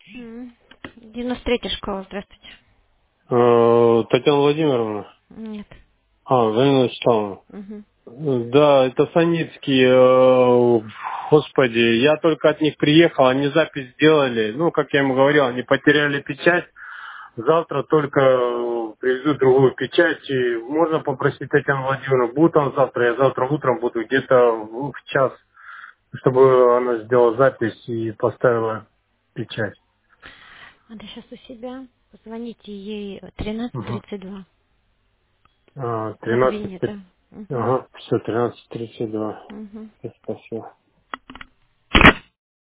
М. 93-я школа, здравствуйте. Татьяна Владимировна. Нет. Галина Вячеславовна. Мгм. Да, это Саницкий. Господи, я только от них приехал, они запись сделали. Ну, как я ему говорил, они потеряли печать. Завтра только привезут другую печать. И можно попросить Татьяну Владимировну, будет он завтра, я завтра утром буду где-то в час, чтобы она сделала запись и поставила печать. Она сейчас у себя. Позвоните ей Угу. 13:32. Она в 13, кабинете. Угу. ага, все, 13:32. Угу. Спасибо.